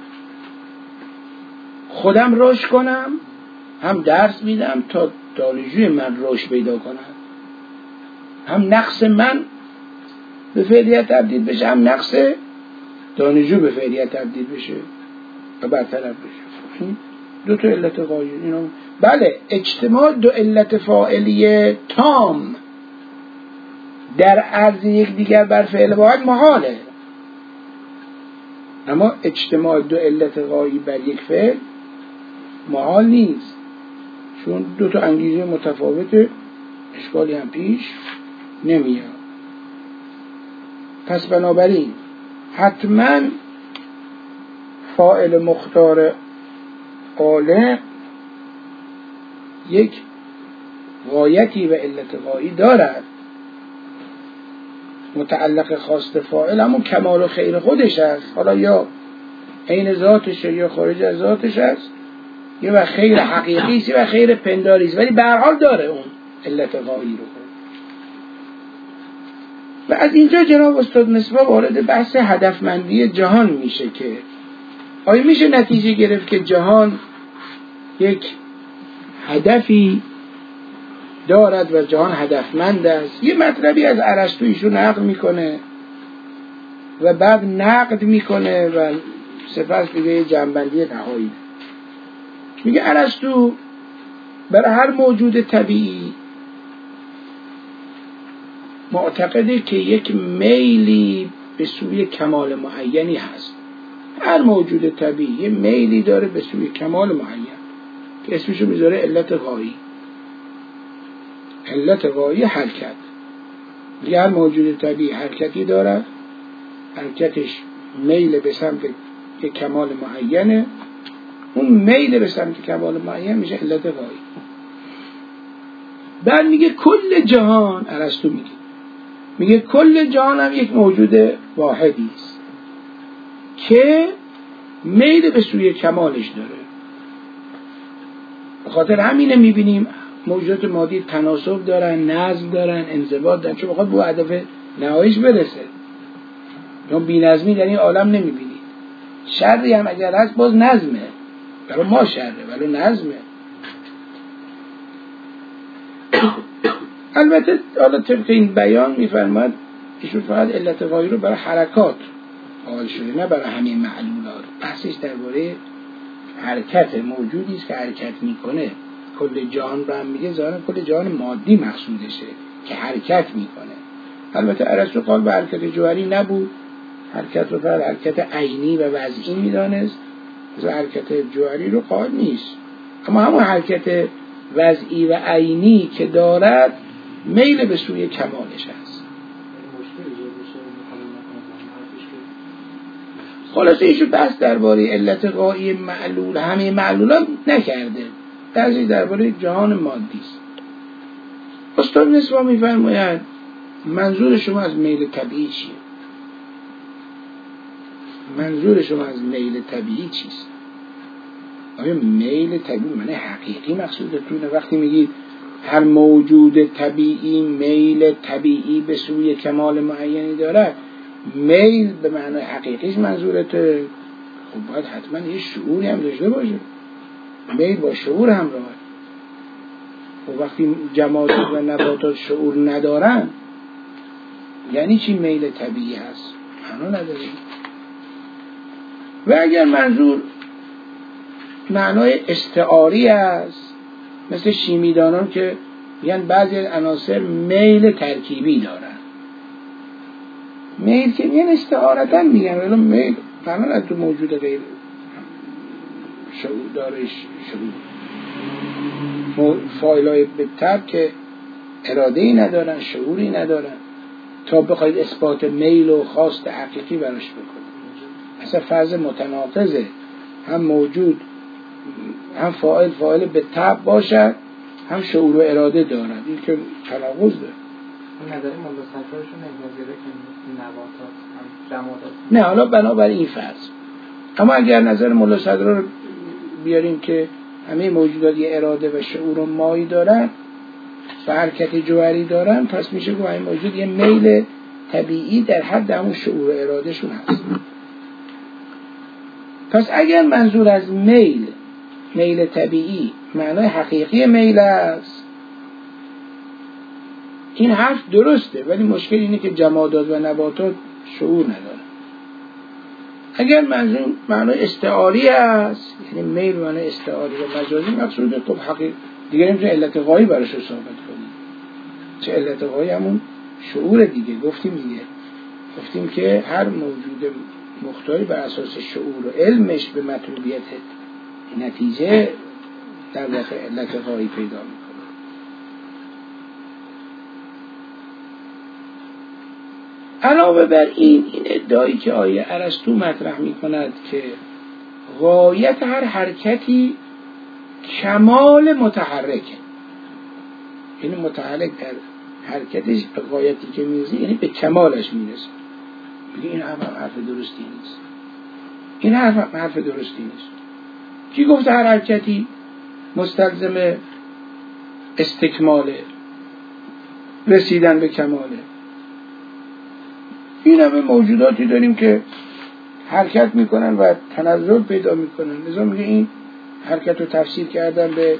خودم رشد کنم، هم درس میدم تا دانشجوی من رشد پیدا کنن، هم نقص من به فعلیت تبدیل بشه، هم نقص دانشجو به فعلیت تبدیل بشه و برطرف بشه. دو تا علت غایی اینا. بله اجتماع دو علت فاعلی تام در عرض یک دیگر بر فعل واحد محاله، اما اجتماع دو علت غایی بر یک فعل محال نیست، چون دو تا انگیزه متفاوته، اشکالی هم پیش نمیاد. پس بنابراین حتما فاعل مختار قالب یک غایتی و علت غایی دارد، متعلق خواست فاعل همون کمال و خیر خودش است، حالا یا عین ذاتش یا خارج از ذاتش است، یا و خیر حقیقی است و خیر پنداری است، ولی به هر حال داره اون علت غایی رو. و از اینجا جناب استاد مصباح وارد بحث هدفمندی جهان میشه که آیا میشه نتیجه گرفت که جهان یک هدفی دارد و جهان هدفمند است. یه مطلبی از ارسطو ایشون نقل میکنه و بعد نقد میکنه و سپس دیگه جنبندی نهایی. میگه ارسطو برای هر موجود طبیعی معتقده که یک میلی به سوی کمال معینی هست. هر موجود طبیعی میلی داره به سوی کمال معین که اسمشو میذاره علت غایی. علت غایی حرکت. هر موجود طبیعی حرکتی داره، حرکتش میل به سمت یک کمال معینه، اون میل به سمت کمال معین میشه علت غایی. بعد میگه کل جهان، ارسطو میگه کل جهان هم یک موجود واحدی است که میل به سوی کمالش داره. به خاطر همینه میبینیم موجودات مادی تناسب دارن، نظم دارن، انضباط دارن، چون بخواد به هدف نهاییش برسه. چون بی‌نظمی در این عالم نمیبینی. شری هم اگر هست باز نظمه، برای ما شره ولی نظمه. البته حالا طبق این بیان میفرماد ایشون فقط علت غایی رو برای حرکات قائل شده، نه برای همه معلولات. بحثش درباره حرکت موجودی است که حرکت میکنه. کل جهان رو هم میگه، ظاهرا کل جهان مادی مقصودشه که حرکت میکنه. البته ارسطو قائل به حرکت جوهری نبود، حرکت رو فقط حرکت عینی و وضعی میدانست، از حرکت جوهری رو قائل نیست. اما همون حرکت وضعی و عینی که دارد میل به سوی کمالش است. خلاصه ایشو بس درباره علت غایی معلول همه معلولات نکرده، درستی درباره جهان مادی است. استاد نسوا میفرماید منظور شما از میل طبیعی چیه؟ منظور شما از میل طبیعی چیست؟ آیا میل طبیعی معنی حقیقی مقصودتونه؟ وقتی میگید هر موجود طبیعی میل طبیعی به سوی کمال معینی داره، میل به معنی حقیقیش منظورته؟ خب باید حتما یه شعوری هم داشته باشه. میل با شعور همراهه. خب وقتی جمادات و نباتات شعور ندارن یعنی چی میل طبیعی هست؟ معنا نداره. و اگر منظور معنای استعاری است، مثل شیمیدانان که میگن بعضی عناصر میل ترکیبی دارن، میل که میگن استعارتا میگن، ولی میل فهمن تو موجود غیر شعور دارش، شعور فایلای به طب که اراده‌ای ندارن، شعوری ندارن تا بخواید اثبات میل و خواست حقیقی براش بکنید. اصلا فرض متناقضه، هم موجود هم فاعل به طب باشد، هم شعور و اراده دارد. این که تناقض داره. اون نظری مولا صدرشون نگذاره که نباتات هم جمادات. نه حالا بنابراین این فرض. اما اگر نظر مولا صدر رو بیاریم که همه موجودات یه اراده و شعور و مایی دارن و حرکت جوهری دارن، پس میشه که این موجود یه میل طبیعی در حد همون شعور و ارادهشون هست. پس اگر منظور از میل طبیعی معنای حقیقی میل است، این حرف درسته، ولی مشکل اینه که جمادات و نباتات شعور ندارن. اگر منظور معنای استعاری است، یعنی میل معنای استعاری و مجازی مقصوده، خب حقیقی دیگه نمیتونه علت غایی براش رو ثابت کنیم. چه علت غایی؟ همون شعور دیگه. گفتیم که هر موجود مختاری بر اساس شعور و علمش به مطلوبیت نتیجه در واقع علت غایی پیدا میکنه. علاوه بر این ادعایی که آیه ارسطو مطرح میکند که غایت هر حرکتی کمال متحرکه، یعنی متحرک در حرکتش به غایتی که میرسه یعنی به کمالش میرسه. بگه این حرف درستی نیست. این حرف درستی نیست. کی گفته هر حرکتی مستلزم استکماله، رسیدن به کماله؟ این همه موجوداتی داریم که حرکت میکنن و تنزل پیدا میکنن. لذا میگه این حرکت رو تفسیر کردن به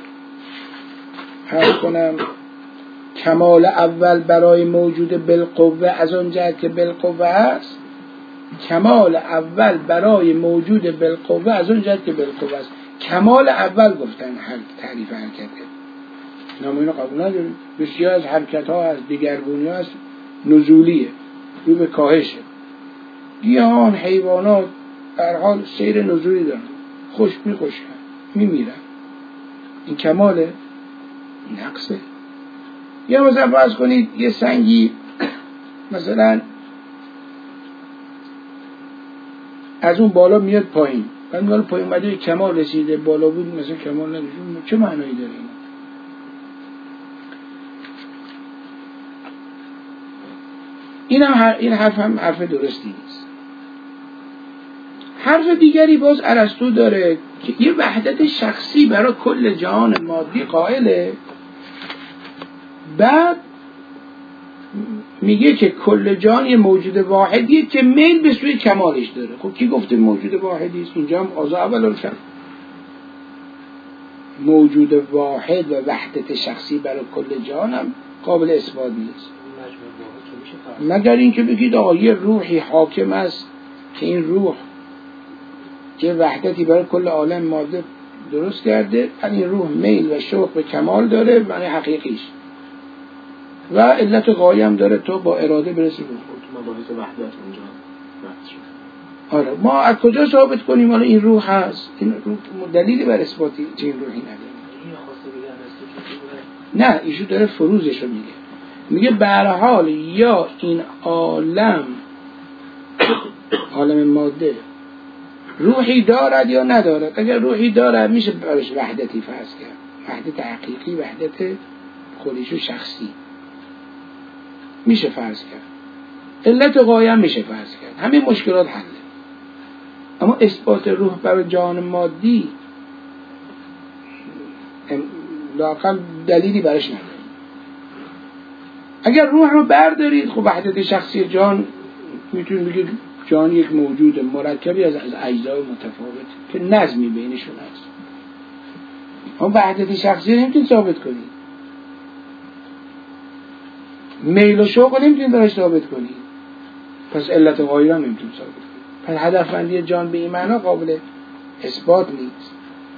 کمال اول برای موجود بالقوه، از اون جهت که بالقوه هست. کمال اول برای موجود بالقوه از اون جهت که بالقوه است. کمال اول گفتن تعریف حرکته. نام اینو قبول نداریم. بسیار از حرکت ها از دیگرگونی ها از نزولیه، رو به کاهشه. گیاهان، حیوانات در حال سیر نزولی دارن، خشک میمیرن. این کماله؟ نقصه. یا مثلا فرض کنید یه سنگی مثلا از اون بالا میاد پایین، بعد میاد پایین اومده کمال رسیده، بالا بود مثلا کمال نداره. چه معنایی داره این حرف هم حرف درستی نیست. حرف دیگری باز ارسطو داره که یه وحدت شخصی برای کل جهان مادی قائله. بعد میگه که کل جهان یه موجود واحدیه که میل به سوی کمالش داره. خب کی گفته موجود واحدی است؟ اینجا هم آزا اول شد. موجود واحد و وحدت شخصی برای کل جهان هم قابل اثبات نیست، مگر اینکه بگید آقا یه روحی حاکم است که این روح یه وحدتی برای کل عالم ماده درست کرده، این روح میل و شوق به کمال داره، معنی حقیقیش و علت غایه هم داره، تو با اراده برسی به خود. مباحث وحدت اونجا بحث شد. آره ما از کجا ثابت کنیم حالا این روح هست؟ این روح دلیلی بر اثباتی چه این روحی نداره. نه ایشون داره فروزشو میگه به هر حال یا این عالم ماده روحی دارد یا ندارد. اگر روحی دارد میشه برش وحدتی فرض کرد، وحدت حقیقی، وحدت خودشو شخصی میشه فرض کرد، علت غایه میشه فرض کرد، همه مشکلات حله. اما اثبات روح برای جهان مادی لااقل دلیلی برش نداره. اگر روح رو بردارید خب وحدت شخصی جهان میتونید بگید جهان یک موجود مرکبی از اجزای متفاوت که نظمی بینشون هست. اما وحدت شخصی نمیتونید ثابت کنید، میل و شوق نمیتونید براش ثابت کنید، پس علت غایه هم نمیتونید ثابت کنید. پس هدفمندی جان به این معنا قابل اثبات نیست.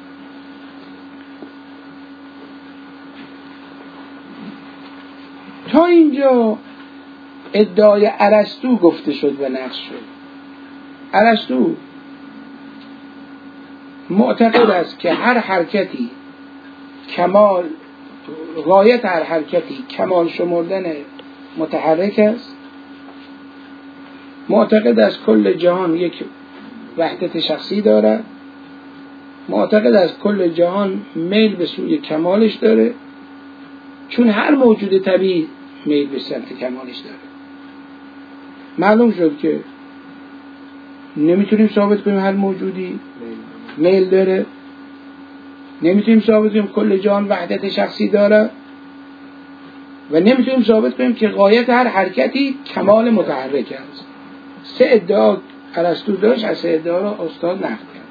تا اینجا ادعای ارسطو گفته شد و نقض شد. ارسطو معتقد است که هر حرکتی کمال، غایت هر حرکتی کمال شمردن متحرک است. معتقد است کل جهان یک وحدت شخصی دارد. معتقد است کل جهان میل به سوی کمالش داره، چون هر موجود طبیعی میل به سمت کمالش داره. معلوم شد که نمیتونیم ثابت کنیم هر موجودی میل داره، نمیتونیم ثابت کنیم کل جهان وحدت شخصی داره و نمیتونیم ثابت کنیم که غایت هر حرکتی کمال متحرک است. سه ادعا ارسطو داشت، از سه ادعا را استاد نقد کرد.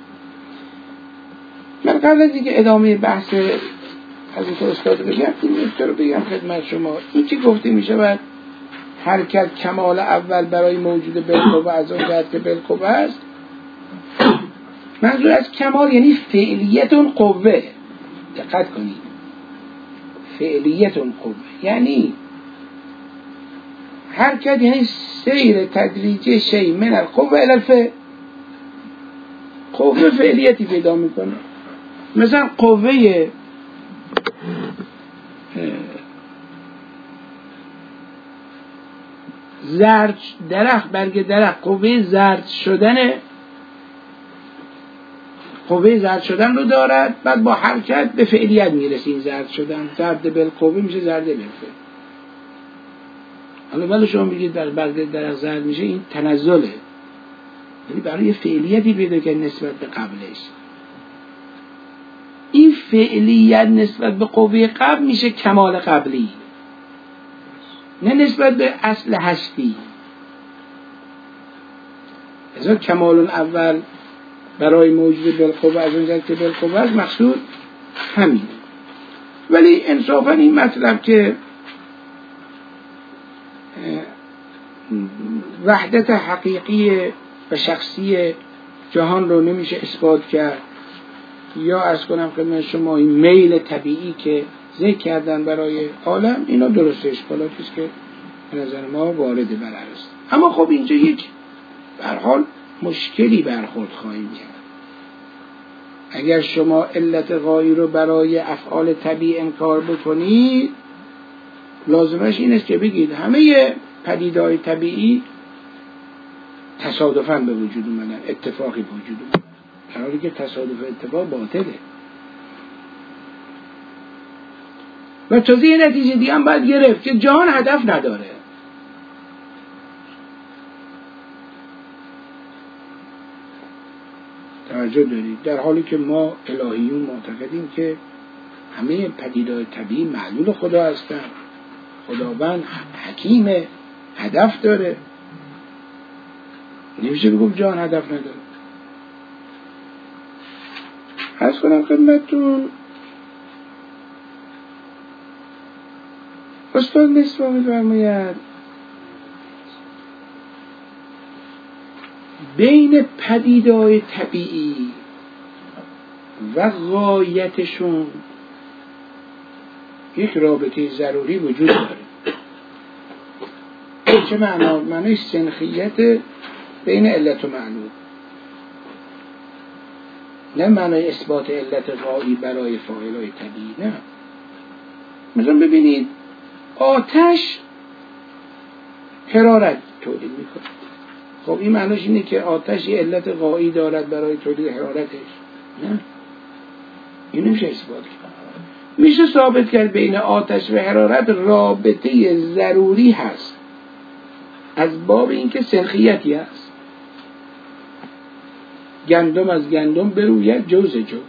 من قبل از اینکه ادامه بحث حضرت استاد بگم این نکته رو بگم خدمت شما. این که گفته میشه باید حرکت کمال اول برای موجود بالقوه از اون جهت که بالقوه است، منظور از کمال یعنی فعلیت اون قوه. دقت کنید، فعلیت اون قوه یعنی حرکت، یعنی سیر تدریجی شیء من القوه الی الفعل. قوه فعلیتی پیدا میکنه. مثلا قوه زرد درخت، برگ درخت، قوه زرد شدن رو دارد، بعد با حرکت به فعلیت میرسه. این زرد شدن، زرد بالقوه میشه زرد بالفعل. حالا ولی شما میگید در برگ درخت زرد میشه، این تنزله، یعنی برای فعلیتی پیدا که نسبت به قبلش. این فعلیت نسبت به قوه قبل میشه کمال قبلی، نه نسبت به اصل هستی. ازا کمال اول برای موجود بالقوه از اونجا که بالقوه است مقصود همین. ولی انصافا این مطلب که وحدت حقیقی و شخصی جهان رو نمیشه اثبات کرد، یا از کنم خدمت شما این میل طبیعی که ذکر کردن برای عالم، اینا درسته، اشکالاتی است که به نظر ما وارد بر است. اما خب اینجا یک به هر حال مشکلی برخورد خواهیم کرد. اگر شما علت غایی رو برای افعال طبیعی انکار بکنید، لازمش این است که بگید همه پدیده‌های طبیعی تصادفاً به وجود اومدن، اتفاقی به وجود اومدن، در حالی که تصادف اتفاق باطله. و تازه یه نتیجه دیگه هم باید گرفت که جهان هدف نداره. توجه دارید؟ در حالی که ما الهیون معتقدیم که همه پدیده‌های طبیعی معلول خدا هستن، خداوند حکیم، هدف داره. نمیشه بگم جهان هدف نداره. عرض کنم خدمتتون استاد مصباح می‌فرماید بین پدیده‌های طبیعی و غایتشون یک رابطه ضروری وجود داره. چه معنا؟ معنای سنخیت بین علت و معلول، نه معنای اثبات علت غایی برای فاعل‌های طبیعی. نه، مثلا ببینید آتش حرارت تولید میکنه. خب این معناش اینه که آتش یه علت غایی دارد برای تولید حرارتش؟ نه، این نمیشه اثبات کرد. میشه ثابت کرد بین آتش و حرارت رابطه ضروری هست از باب اینکه سنخیتی هست. گندم از گندم بروید جو ز جو.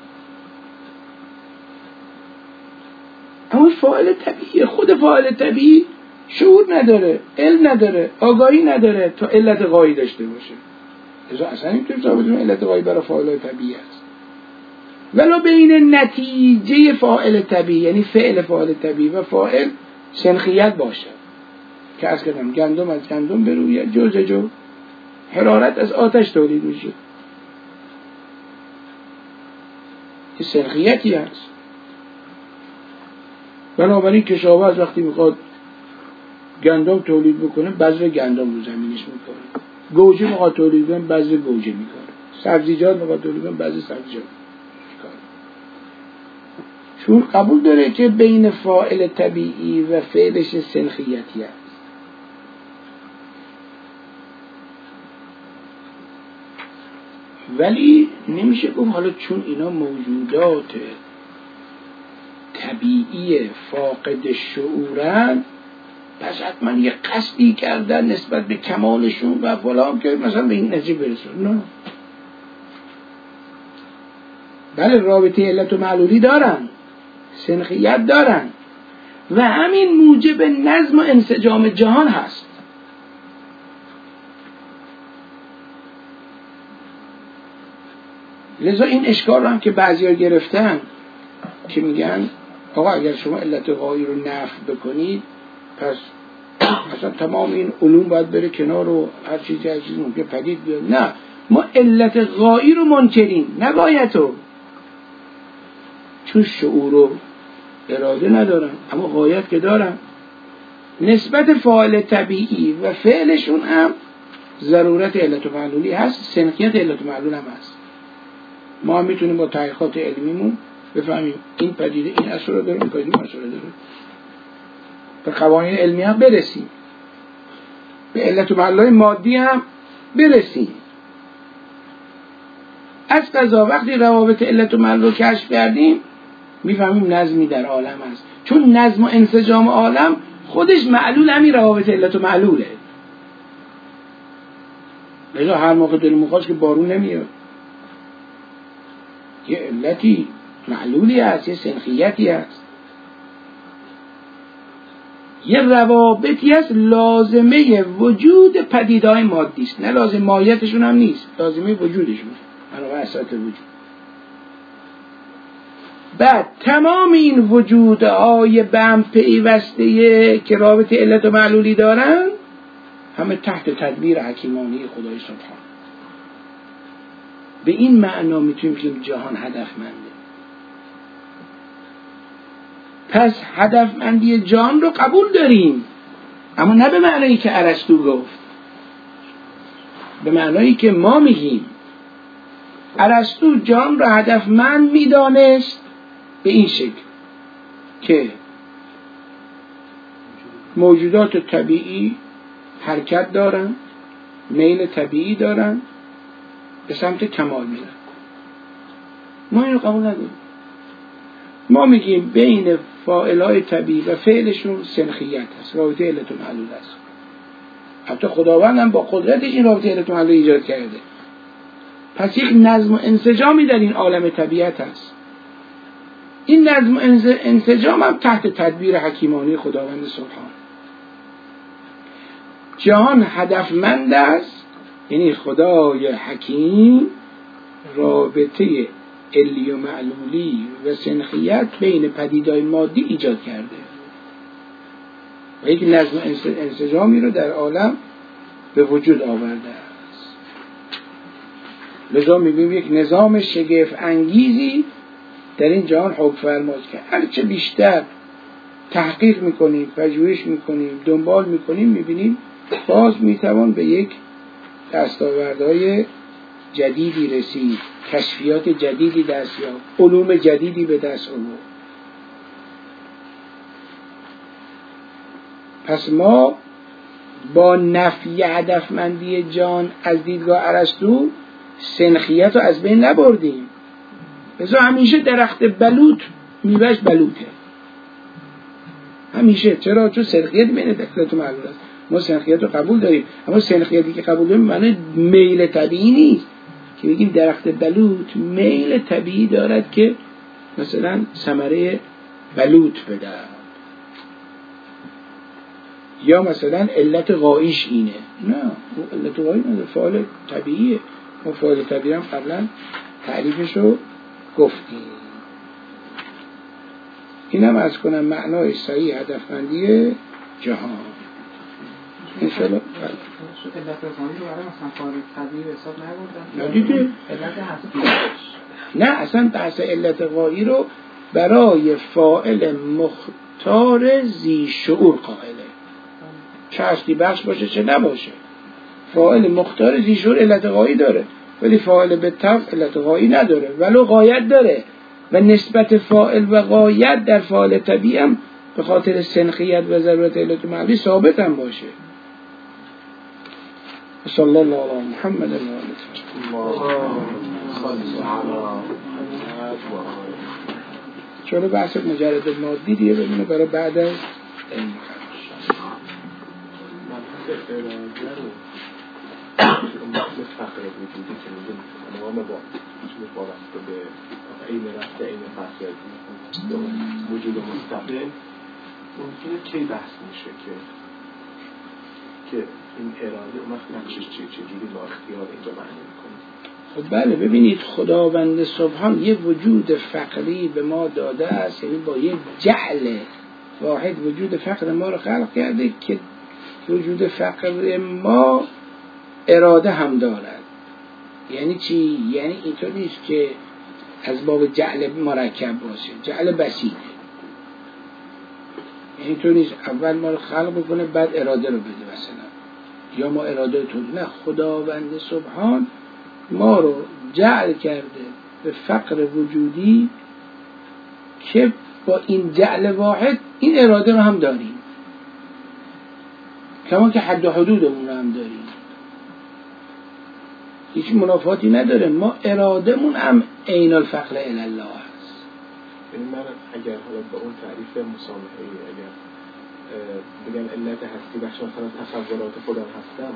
اما فاعل طبیعی، خود فاعل طبیعی شعور نداره، علم نداره، آگاهی نداره تا علت غایی داشته باشه. لذا اصلا اینطور ثابت کنیم علت غایی برای فاعل طبیعی است. ولی بین نتیجه فاعل طبیعی یعنی فعل فاعل طبیعی و فاعل سنخیت باشه که از کردم گندم از گندم بروید جو ز جو، حرارت از آتش تولید میشه، که سنخیتی هست. بنابراین کشاورز وقتی میخواد گندم تولید بکنه بذر گندم رو زمینش میکنه، گوجه میخواد تولید کنه بذر گوجه میکنه، سبزیجات میخواد تولید کنه بذر سبزیجات میکنه. چون قبول داره که بین فاعل طبیعی و فعلش سنخیتی هست. ولی نمیشه گفت حالا چون اینا موجودات طبیعی فاقد شعورن پس حتما یه قصدی کردن نسبت به کمالشون و فلان که مثلا به این نتیجه برسون. نه، بله رابطه علت و معلولی دارن، سنخیت دارن و همین موجب نظم و انسجام جهان هست. لذا این اشکال رو هم که بعضی‌ها گرفتن که میگن آقا اگر شما علت غایی رو نفی بکنید پس اصلا تمام این علوم باید بره کنار و هر چیزی ممکن پدید بیاد. نه، ما علت غایی رو منکریم، نه غایتو، چون شعور و اراده ندارن اما غایت که دارن. نسبت فاعل طبیعی و فعلشون هم ضرورت علت و معلولی هست، سنخیت علت و معلول هم هست. ما هم میتونیم با تحقیقات علمیمون بفهمیم این پدیده این اثر رو داره، این پدیده این اثر رو داره، به قوانین علمی هم برسیم، به علت و معلول‌های مادی هم برسیم. از قضا وقتی روابط علت و معلول رو کشف کردیم میفهمیم نظمی در عالم هست، چون نظم و انسجام عالم خودش معلول همین روابط علت و معلوله. لذا هر موقع دلمون میخواست که بارون نمیاد، یه علتی معلولی هست، یه سنخیتی هست، یه روابطی هست لازمه وجود پدیده‌های مادی است، نه لازم ماهیتشون هم نیست، لازمه وجودشون، بنابراین اساس وجود. بعد تمام این وجودهای به هم پیوسته که رابطه علت و معلولی دارن همه تحت تدبیر حکیمانه خدای سبحان. به این معنا میتونیم بگیم جهان هدفمنده. پس هدفمندی جهان رو قبول داریم، اما نه به معنایی که ارسطو گفت، به معنایی که ما میگیم. ارسطو جهان رو هدفمند میدانست به این شکل که موجودات طبیعی حرکت دارن، میل طبیعی دارن، به سمت کمال میرن. ما اینو قبول نداریم. ما میگیم بین فاعل‌های طبیعی و فعلشون سنخیت هست، رابطه علت و معلول هست. حتی خداوند هم با قدرتش این رابطه علت و معلول ایجاد کرده. پس یک نظم و انسجامی در این عالم طبیعت هست. این نظم و انسجام هم تحت تدبیر حکیمانه خداوند سبحان. جهان هدفمند است، یعنی خدای حکیم رابطه علی و معلولی و سنخیت بین پدیدهای مادی ایجاد کرده. و یک نظم انسجامی رو در عالم به وجود آورده است. لذا می‌بینیم یک نظام شگفت انگیزی در این جهان حکم فرماست که هرچه بیشتر تحقیق میکنیم، پژوهش میکنیم، دنبال میکنیم، میبینیم باز میتوان به یک دستاوردهای جدیدی رسید، کشفیات جدیدی دست یافت، علوم جدیدی به دست آورد. پس ما با نفی هدفمندی جان از دیدگاه ارسطو سنخیت رو از بین نبردیم. بذار همیشه درخت بلوط میوهش بلوطه، همیشه. چرا؟ چون سنخیت بین دخلت و معلول است. ما سنخیت رو قبول داریم، اما سنخیتی که قبول داریم معنی میل طبیعی نیست که بگیم درخت بلوط میل طبیعی دارد که مثلا ثمره بلوط بده، یا مثلا علت غایش اینه. نه، علت غایی نه، فعال طبیعیه. ما فعال طبیعی هم قبلا تعریفشو گفتیم. اینم از کنم معنای صحیح هدفمندی جهان. انشاءالله علت غایی رو برای مثلا فعال طبیعی حساب نبردن؟ ندیده؟ علت هستی؟ نه، اصلا بحث علت غایی رو برای فاعل مختار ذی شعور قائله، چه هستی بخش باشه چه نباشه. فاعل مختار ذی شعور علت غایی داره، ولی فاعل به طبع علت غایی نداره، ولو غایت داره. و نسبت فاعل و غایت در فاعل طبیعی هم به خاطر سنخیت و ضرورت علت معلولی ثابت هم باشه. صلی الله علی محمد و آله. چون بحث مجرد مادی دیگه ببینه برای بعد از این فقر وجودی که میگیم نام با وابسته به این رفته این فصل وجود مستقل ممکنه کی بحث میشه که این اراده اون وقت نقشش چجوری با اختیار اینجا معنی میکنه؟ خب بله، ببینید خداوند سبحان یه وجود فقری به ما داده است، یعنی با یه جعل واحد وجود فقر ما رو خلق کرده که وجود فقر ما اراده هم دارد. یعنی چی؟ یعنی اینطور نیست که از باب جعل مرکب باشه، جعل بسیطه. یعنی اینطور نیست اول ما رو خلق بکنه بعد اراده رو بده مثلا، یا ما اراده تو نه. خداوند سبحان ما رو جعل کرده به فقر وجودی که با این جعل واحد این اراده رو هم داریم، کما که حد و حدودمون رو هم داریم، هیچ منافاتی نداره. ما ارادهمون هم عین الفقر الی الله است. یعنی من اگر حالا با اون تعریف مسامحه‌ای اگر بگم علت هستی بخش مثلا تصورات خودم هستم،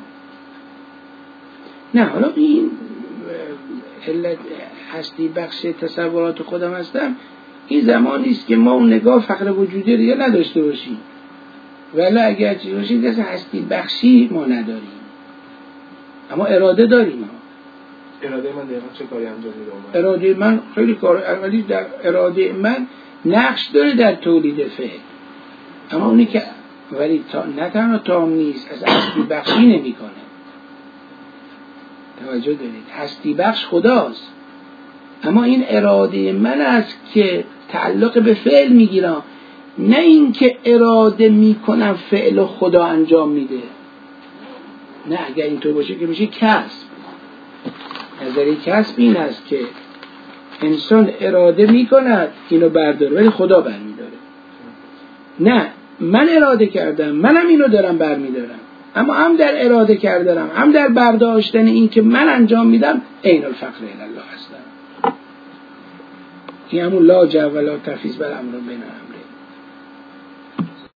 نه حالا این علت هستی بخش تصورات خودم هستم، این زمانی است که ما اون نگاه فقر وجودی دیگه نداشته باشیم، ولی اگر چیز باشیم که هستی بخشی ما نداریم، اما اراده داریم. اراده من دقیقا چه کاری انجام میده؟ اراده من خیلی کار، اولی در اراده من نقش داره در تولید فعل، اما اونی که ولی نه تنها تام نیست، از هستی بخشی نمی کنه. توجه دارید، هستی بخش خداست، اما این اراده من است که تعلق به فعل میگیرم، نه این که اراده میکنم فعل خدا انجام میده. نه، اگر اینطور باشه که میشه کسب. نظریه کسب این است که انسان اراده میکند اینو برداره ولی خدا برمیداره. نه، من اراده کردم منم اینو دارم برمیدارم، اما هم در اراده کردنم هم در برداشتن این که من انجام میدم عین الفقر الی الله هستم. این همون لا جو ولا تفیض بر امر بین امر.